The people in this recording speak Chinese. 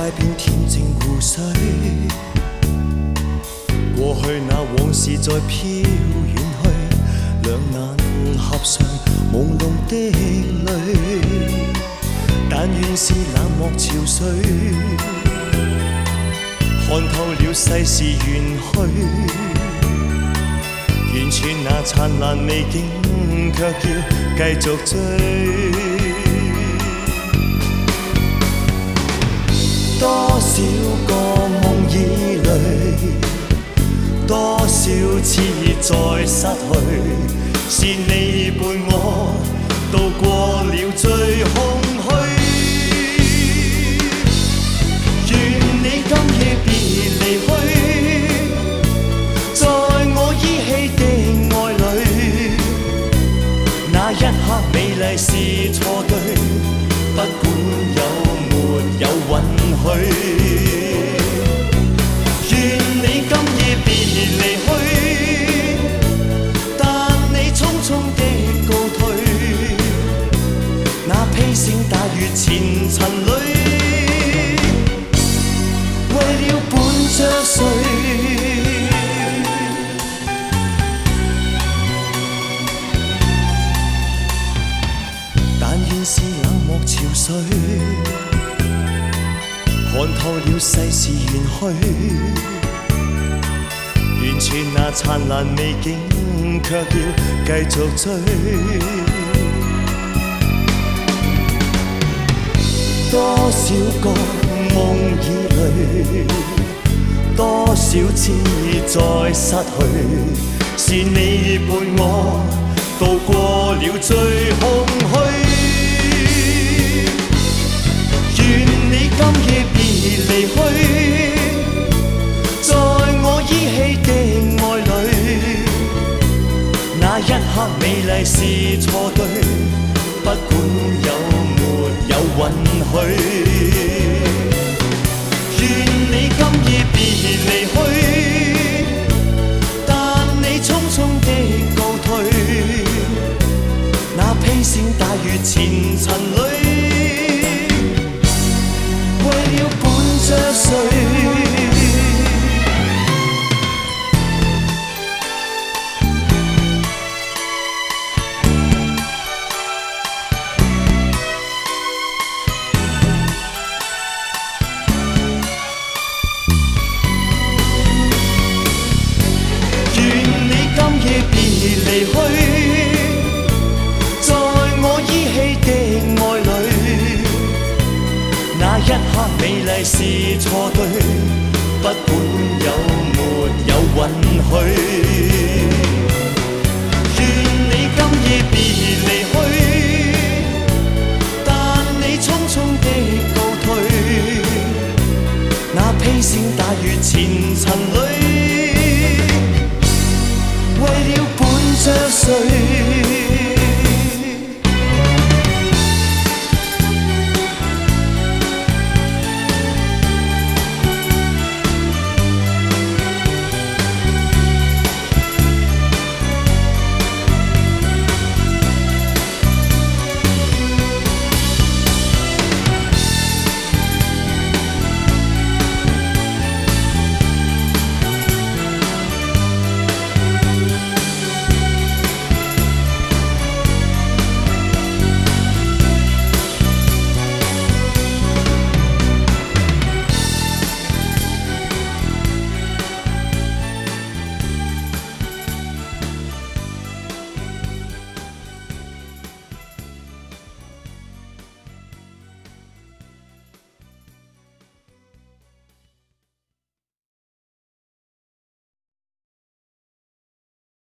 街边恬静湖水，过去那往事再飘远去，两眼合上朦胧的泪，但愿是冷漠潮水，看透了世事缘去，完全那灿烂美景，却要继续追。多少个梦已累，多少次再失去，是你伴我渡過了最空虛。願你今夜別離去，在我依稀的愛裡，那一刻美麗是錯對，不管有沒有允許。願你今夜別離去，但你匆匆的告退，那披星戴月前塵裡，為了伴着誰？但願是冷漠潮水，看透了世事緣去，完全那燦爛美景，卻要繼續追。多少個夢已累，多少次再失去，是你伴我渡過了最空虛。願你今夜別離去，在我依稀的愛裡，那一刻美麗是錯對，不管有沒有允許。願你今夜別離去，但你匆匆的告退，那披星戴月前塵裡，為了伴着誰？別離去，在我依稀的愛裡，那一刻美麗是錯對，不管有沒有允許。